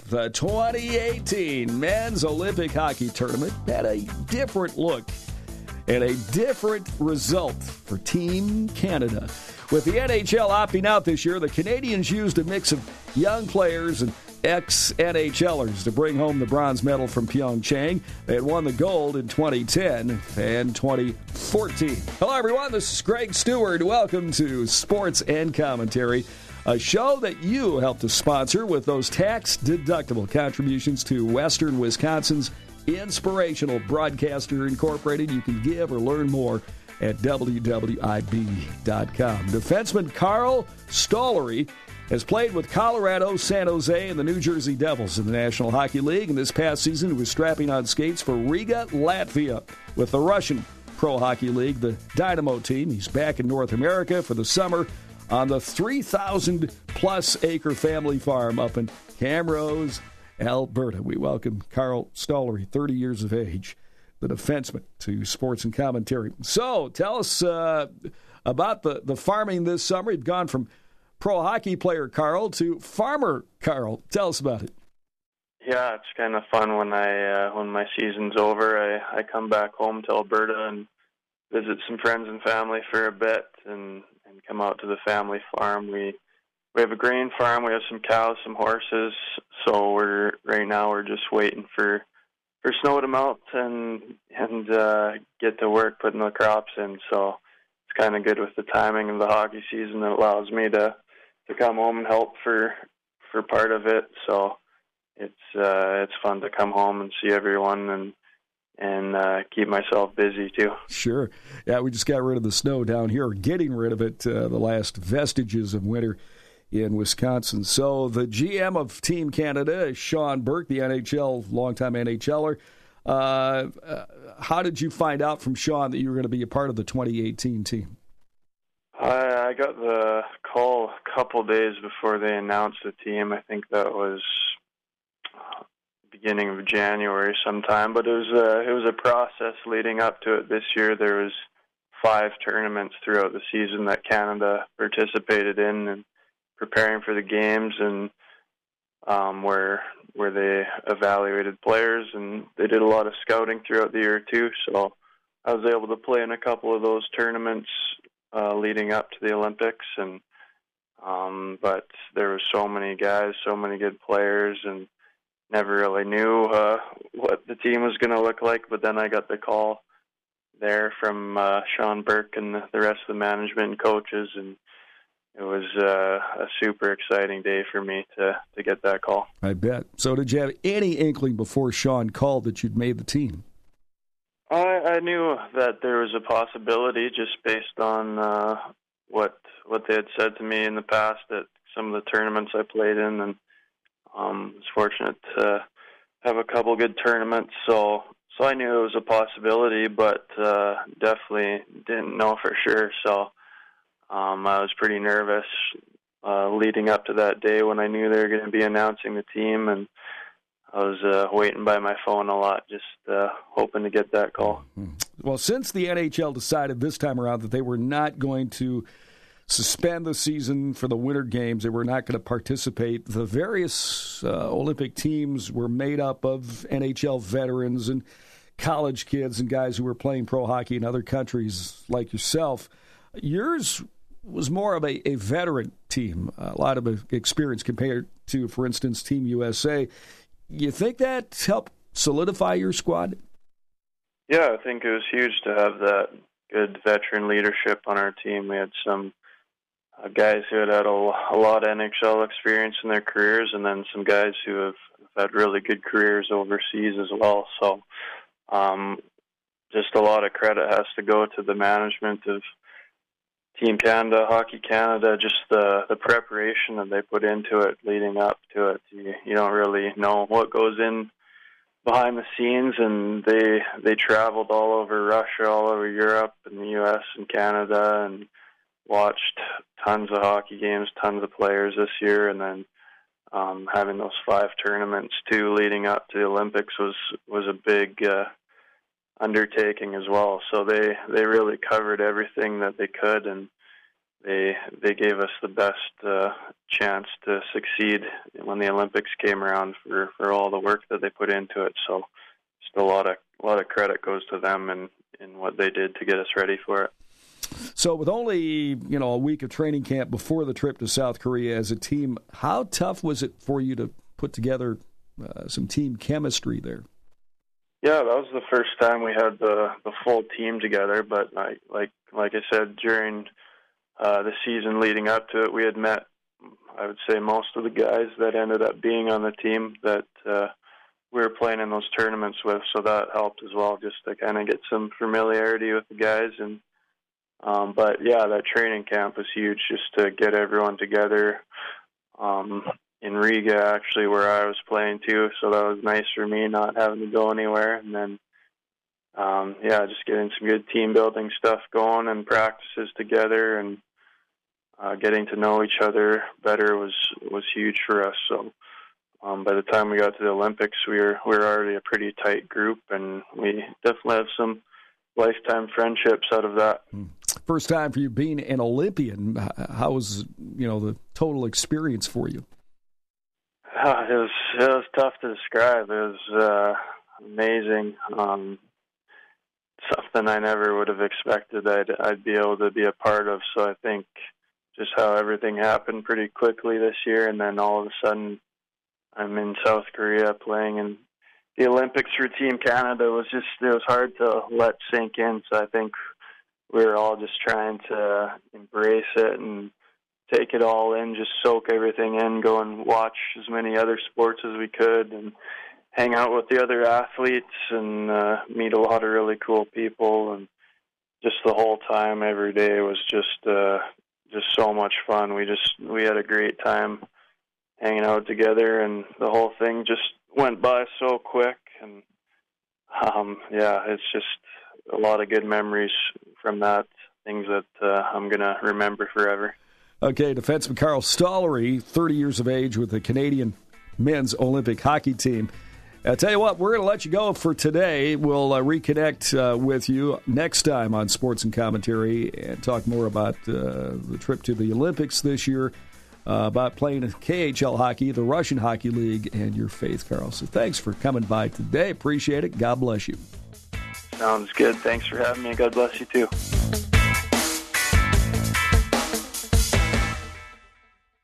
The 2018 Men's Olympic Hockey Tournament had a different look and a different result for Team Canada. With the NHL opting out this year, the Canadians used a mix of young players and ex-NHLers to bring home the bronze medal from Pyeongchang. They had won the gold in 2010 and 2014. Hello, everyone. This is Greg Stewart. Welcome to Sports and Commentary, a show that you helped to sponsor with those tax-deductible contributions to Western Wisconsin's Inspirational Broadcaster Incorporated. You can give or learn more at WWIB.com. Defenseman Carl Stollery has played with Colorado, San Jose, and the New Jersey Devils in the National Hockey League. And this past season, he was strapping on skates for Riga, Latvia with the Russian Pro Hockey League, the Dynamo team. He's back in North America for the summer on the 3,000-plus acre family farm up in Camrose, Alberta. We welcome Carl Stollery, 30 years of age, the defenseman, to Sports and Commentary. So, tell us about the farming this summer. You've gone from pro hockey player Carl to farmer Carl. Tell us about it. Yeah, it's kind of fun when my season's over. I come back home to Alberta and visit some friends and family for a bit and come out to the family farm. We have a grain farm. We have some cows, some horses. So right now we're just waiting for snow to melt and get to work putting the crops in. So it's kind of good with the timing of the hockey season. It allows me to come home and help for part of it. So it's fun to come home and see everyone and keep myself busy too. Sure. Yeah, we just got rid of the snow down here, getting rid of it, the last vestiges of winter in Wisconsin. So the GM of Team Canada is Sean Burke, the longtime NHLer. How did you find out from Sean that you were going to be a part of the 2018 team? I got the call a couple days before they announced the team. I think that was beginning of January sometime, but it was a process leading up to it. This year there was 5 tournaments throughout the season that Canada participated in and preparing for the games, and where they evaluated players, and they did a lot of scouting throughout the year too. So I was able to play in a couple of those tournaments leading up to the Olympics, and but there were so many guys, so many good players, and never really knew what the team was going to look like. But then I got the call there from Sean Burke and the rest of the management and coaches, and it was a super exciting day for me to get that call. I bet. So did you have any inkling before Sean called that you'd made the team? I knew that there was a possibility just based on what they had said to me in the past at some of the tournaments I played in, and was fortunate to have a couple good tournaments. So I knew it was a possibility, but definitely didn't know for sure. So I was pretty nervous leading up to that day when I knew they were going to be announcing the team, and I was waiting by my phone a lot, just hoping to get that call. Well, since the NHL decided this time around that they were not going to suspend the season for the Winter Games, they were not going to participate, the various Olympic teams were made up of NHL veterans and college kids and guys who were playing pro hockey in other countries like yourself. Yours was more of a veteran team, a lot of experience compared to, for instance, Team USA. You think that helped solidify your squad? Yeah, I think it was huge to have that good veteran leadership on our team. We had some guys who had a lot of NHL experience in their careers, and then some guys who have had really good careers overseas as well. So just a lot of credit has to go to the management of Team Canada, Hockey Canada, just the preparation that they put into it leading up to it. You don't really know what goes in behind the scenes, and they traveled all over Russia, all over Europe and the U.S. and Canada, and watched tons of hockey games, tons of players this year, and then having those 5 tournaments too leading up to the Olympics was a big undertaking as well. So they really covered everything that they could, and they gave us the best chance to succeed when the Olympics came around for all the work that they put into it. So just a lot of credit goes to them and what they did to get us ready for it. So with only, a week of training camp before the trip to South Korea as a team, how tough was it for you to put together some team chemistry there? Yeah, that was the first time we had the full team together. But like I said, during the season leading up to it, we had met, I would say, most of the guys that ended up being on the team that we were playing in those tournaments with. So that helped as well, just to kind of get some familiarity with the guys. And but yeah, that training camp was huge, just to get everyone together. In Riga, actually, where I was playing too, so that was nice for me, not having to go anywhere. And then, just getting some good team building stuff going and practices together, and getting to know each other better was huge for us. So by the time we got to the Olympics, we were already a pretty tight group, and we definitely have some lifetime friendships out of that. First time for you being an Olympian. How was the total experience for you? It was tough to describe. It was amazing. Something I never would have expected I'd be able to be a part of. So I think just how everything happened pretty quickly this year, and then all of a sudden I'm in South Korea playing in the Olympics for Team Canada. It was hard to let sink in. So I think we were all just trying to embrace it and take it all in, just soak everything in, go and watch as many other sports as we could, and hang out with the other athletes and meet a lot of really cool people. And just the whole time, every day was just so much fun. We had a great time hanging out together, and the whole thing just went by so quick. And it's just a lot of good memories from that, things that I'm going to remember forever. Okay, defenseman Carl Stollery, 30 years of age with the Canadian men's Olympic hockey team. I'll tell you what, we're going to let you go for today. We'll reconnect with you next time on Sports and Commentary and talk more about the trip to the Olympics this year, about playing KHL hockey, the Russian Hockey League, and your faith, Carl. So thanks for coming by today. Appreciate it. God bless you. Sounds good. Thanks for having me. God bless you, too.